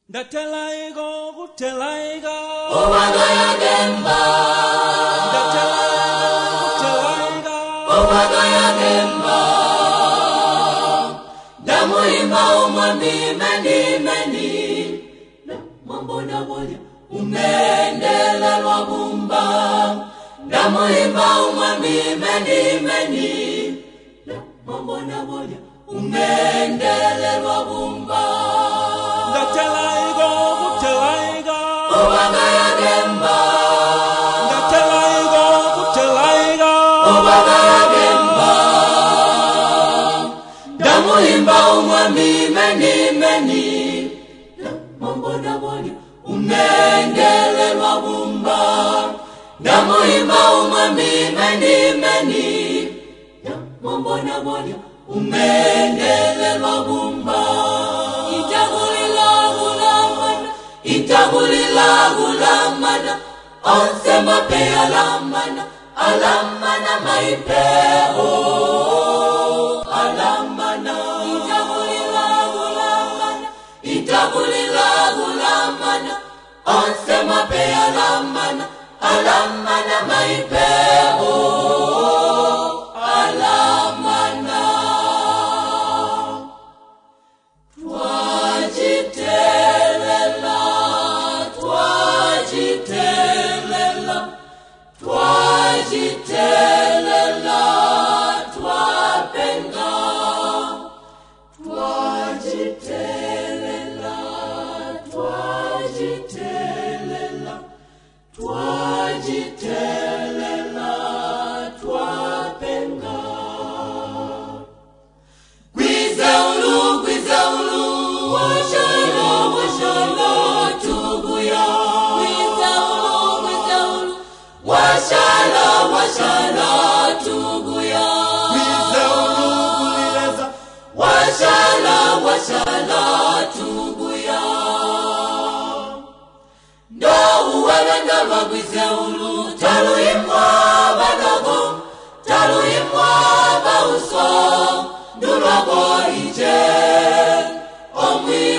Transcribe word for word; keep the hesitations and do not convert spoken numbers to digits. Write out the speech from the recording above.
Ndatelaego kutelaiga Owagaya Gemba Ndatelaego kutelaiga Owagaya Gemba Damuimba umwambi meni meni Mambo na boja umendele lwa bumba Damuimba umwambi meni meni Mambo na boja umendele lwa bumba Ndatelaego kutelaiga Owagaya Gemba Ndatelaego kutelaiga Owagaya Gemba Damuimba umwambi meni meni Mambo na boja umendele lwa bumba Damuimba umwambi meni meni Mambo na boja umendele lwa bumba Itagulila gulamana Itagulila gulamana Onse mape alamana Alamana maipeo Alamana Itagulila gulamana Itagulila gulamana Onse mape alamana Alamana maipeo Alamana Twajitelela Twajitelela Twajitelela Twapenga Twajitelela Twajitelela Twajitelela Twapenga Gwizaulu Gwizaulu Washala Washala Tuguya Gwizaulu Gwizaulu Washala Washala Tuguya Gwizaulu kulileza Washala Washala Tuguya Ndo uwelenda lwa Gwizaulu Taluimwa badogo Taluimwa bauswa Ndulwa boije Omwi